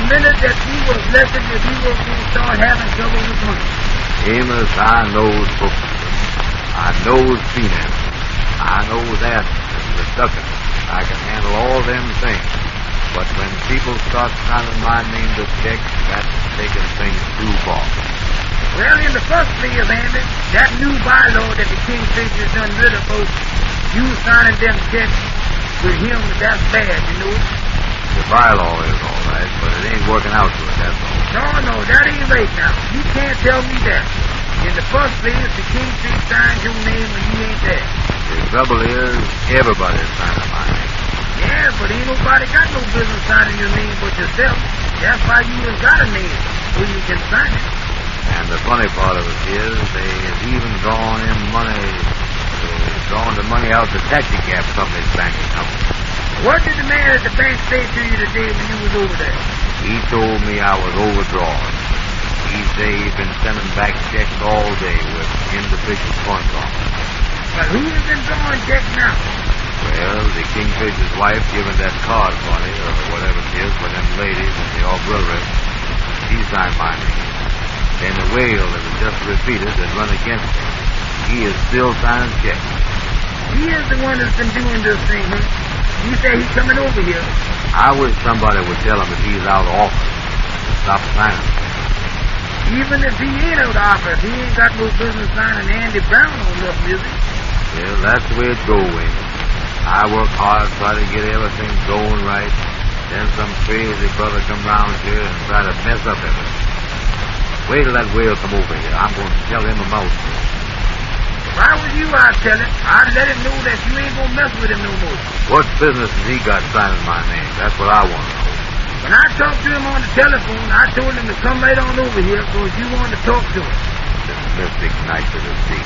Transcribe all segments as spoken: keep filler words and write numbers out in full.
minute that he was elected that he was going to start having trouble with money. Amos, I knows bookkeeping. I knows finance. I knows that and the ducking. I can handle all them things. But when people start signing my name to checks, that's taking things too far. Well, in the first place, Andy, that new bylaw that the Kingfishers done rid of folks, you signing them checks with him, that's bad, you know. The bylaw is all right, but it ain't working out to it, that's all. No, no, that ain't right now. You can't tell me that. In the first place, the Kingfish signed your name when you ain't there. The trouble is, everybody's signing my name. Yeah, but ain't nobody got no business signing your name but yourself. That's why you ain't got a name, so you can sign it. And the funny part of it is, they've even drawn in money, they've drawn the money out the taxi cab company's bank account. What did the man at the bank say to you today when you was over there? He told me I was overdrawn. He say he's been sending back checks all day with individual funds on them. But who's been drawing checks now? Well, the Kingfisher's wife giving that card money, or whatever it is, for them ladies and the auxiliary, she signed my name. Then the whale that was just repeated that run against him, he is still signing checks. He is the one that's been doing this thing, huh? You say he's coming over here. I wish somebody would tell him that he's out of office to stop signing. Even if he ain't out of office, he ain't got no business signing Andy Brown on nothing, is he? Well, that's the way it goes, Amos. I work hard, try to get everything going right. Then some crazy brother come round here and try to mess up everything. Wait till that whale come over here. I'm going to tell him a mouthful. If I was you, I'd tell him. I'd let him know that you ain't going to mess with him no more. What business has he got signing my name? That's what I want to know. When I talked to him on the telephone, I told him to come right on over here because you wanted to talk to him. This mystic night of the sea.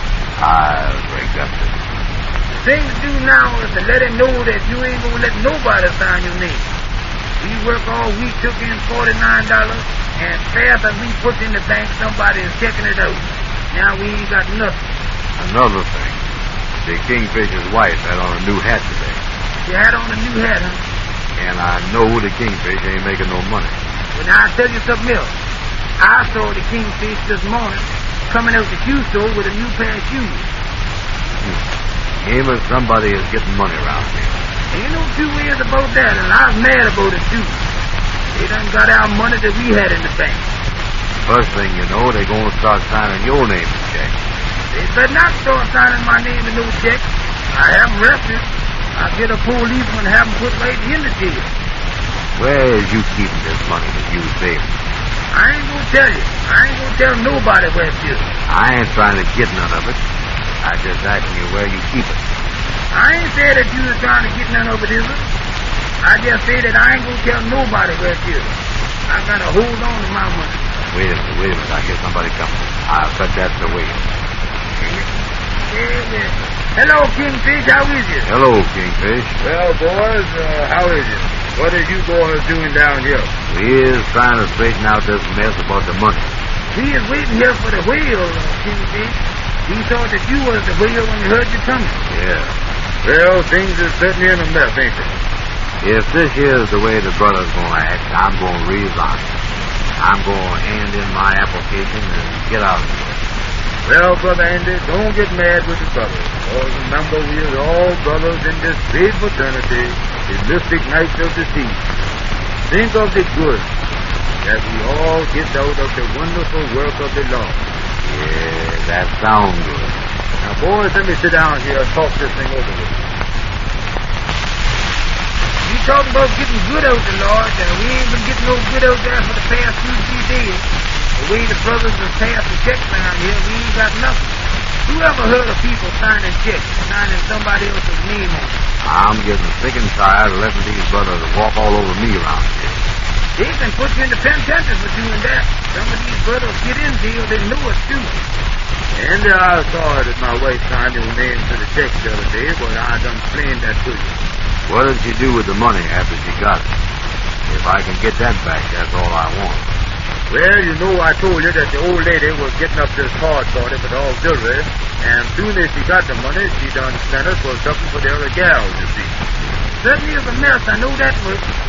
I'll break up this. The thing to do now is to let him know that you ain't going to let nobody sign your name. We work all week, took in forty-nine dollars, and fast as we put in the bank, somebody is checking it out. Now we ain't got nothing. Another thing. The Kingfisher's wife had on a new hat today. She had on a new hat, huh? And I know the Kingfish ain't making no money. Well, now I'll tell you something else. I saw the Kingfish this morning coming out the shoe store with a new pair of shoes. Hmm. Amos, somebody is getting money around here. Ain't no two ways about that, and I was mad about it, too. They done got our money that we had in the bank. First thing you know, they're going to start signing your name in checks. They better not start signing my name in no checks. I have them arrested. I'll get a policeman and have them put right in the jail. Where is you keeping this money that you saving? I ain't gonna tell you. I ain't gonna tell nobody where it is. I ain't trying to get none of it. I just asking you where you keep it. I ain't say that you was trying to get none of it, is it? I just say that I ain't gonna tell nobody where it is. I gotta hold on to my money. Wait a minute, wait a minute. I hear somebody coming. I'll bet that's the way. Yeah, yeah. Hello, Kingfish. How is you? Hello, Kingfish. Well, boys, uh, how is it? What are you boys doing down here? We is trying to straighten out this mess about the money. We is waiting here for the whale, uh, Kingfish. He thought that you was the whale when he heard you coming. Yeah. Well, things are certainly in a mess, ain't they? If this here's the way the brother's going to act, I'm going to resign. I'm going to hand in my application and get out of here. Well, Brother Andy, don't get mad with the brothers. Oh, remember, we are all brothers in this great fraternity, the mystic night of the sea. Think of the good that we all get out of the wonderful work of the Lord. Yeah, that sounds good. Now, boys, let me sit down here and talk this thing over with you. You talking about getting good out the Lord, and we ain't been getting no good out there for the past two, three days. The way the brothers have passed the checks around here, we ain't got nothing. Who ever heard of people signing checks, signing somebody else's name on it? I'm getting sick and tired of letting these brothers walk all over me around here. They can put you in the penitentiary for doing that. Some of these brothers get in jail, they know it too. Andy, I saw that my wife signed your name to the check the other day, but I done explained that to you. What did she do with the money after she got it? If I can get that back, that's all I want. Well, you know, I told you that the old lady was getting up this card party for the auxiliary, and soon as she got the money, she done sent us for something for the other gals, you see. Certainly is a mess, I know that much.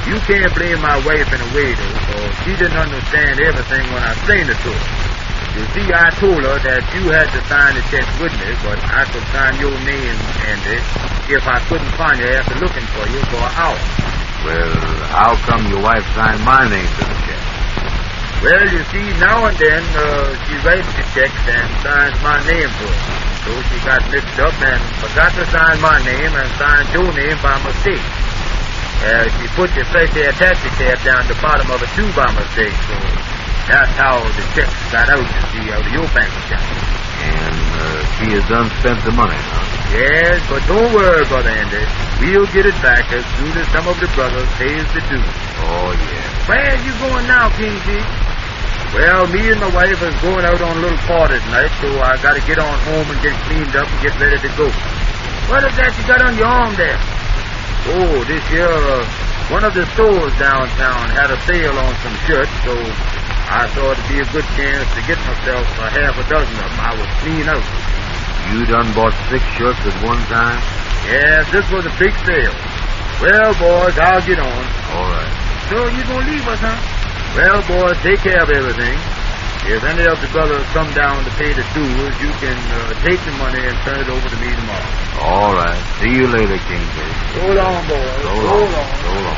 You can't blame my wife in a way, though, for she didn't understand everything when I explained it to her. You see, I told her that you had to sign the check with me, but I could sign your name, Andy, if I couldn't find you after looking for you for an hour. Well, how come your wife signed my name to the check? Well, you see, now and then uh, she writes the checks and signs my name to it. So she got mixed up and forgot to sign my name and signed your name by mistake. Uh, she put the fresh air taxi cab down the bottom of a tube by mistake, so that's how the checks got out, you see, out of your bank account. And uh, she has done spent the money, huh? Yes, but don't worry, Brother Andy. We'll get it back as soon as some of the brothers pays the dues. Oh, yeah. Where are you going now, King Fish? Well, me and my wife is going out on a little party tonight, so I got to get on home and get cleaned up and get ready to go. What is that you got on your arm there? Oh, this year, uh, one of the stores downtown had a sale on some shirts, so I thought it'd be a good chance to get myself a half a dozen of them. I was clean out. You done bought six shirts at one time? Yes, this was a big sale. Well, boys, I'll get on. All right. So you gonna leave us, huh? Well, boys, take care of everything. If any of the brothers come down to pay the dues, you can uh, take the money and turn it over to me tomorrow. All right. See you later, Kingfish. So long, boys. So long. So long.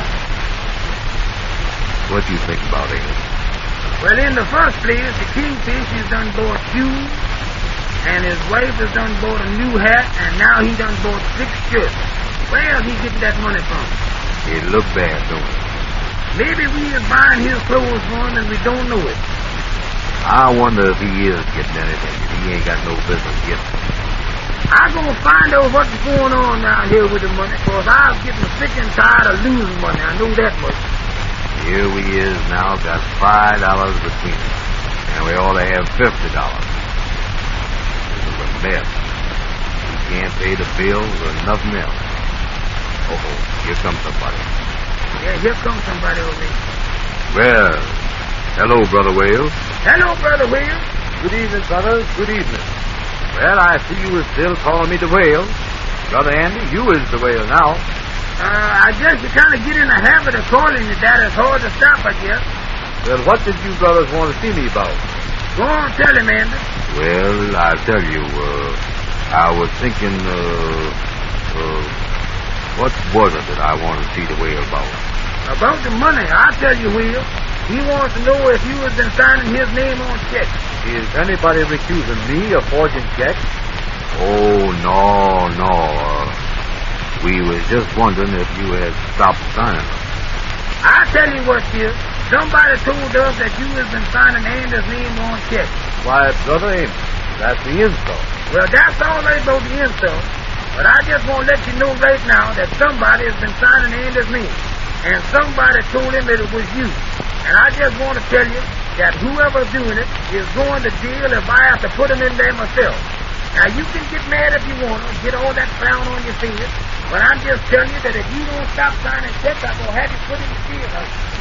What do you think about it? Well, in the first place, the Kingfish has done bought shoes, and his wife has done bought a new hat, and now he done bought six shirts. Where's he getting that money from? It look bad, don't it? Maybe we is buying his clothes for him and we don't know it. I wonder if he is getting anything. He ain't got no business getting. I'm gonna find out what's going on down here with the money, cause I'm getting sick and tired of losing money. I know that much. Here we is now, got five dollars between us, and we ought to have fifty dollars. This is a mess. We can't pay the bills or nothing else. Oh, here comes somebody. Yeah, here comes somebody over there. Well, hello, Brother Wales. Hello, Brother William. Good evening, brothers. Good evening. Well, I see you was still calling me the whale. Brother Andy, you is the whale now. Uh, I guess you kind of get in the habit of calling you that. It's hard to stop, I guess. Well, what did you brothers want to see me about? Go on, tell him, Andy. Well, I'll tell you, uh, I was thinking, uh, uh, what was it that I wanted to see the whale about? About the money, I'll tell you, Will. He wants to know if you have been signing his name on checks. Is anybody accusing me of forging checks? Oh, no, no. Uh, we was just wondering if you had stopped signing them. I'll tell you what, dear. Somebody told us that you have been signing Andy's name on checks. Why, Brother Amos, that's the insult. Well, that's all right about the insult. But I just want to let you know right now that somebody has been signing Andy's name. And somebody told him that it was you. And I just want to tell you that whoever's doing it is going to jail if I have to put him in there myself. Now, you can get mad if you want to, get all that frown on your face, but I'm just telling you that if you don't stop signing checks, I'm going to have you put in the jailhouse.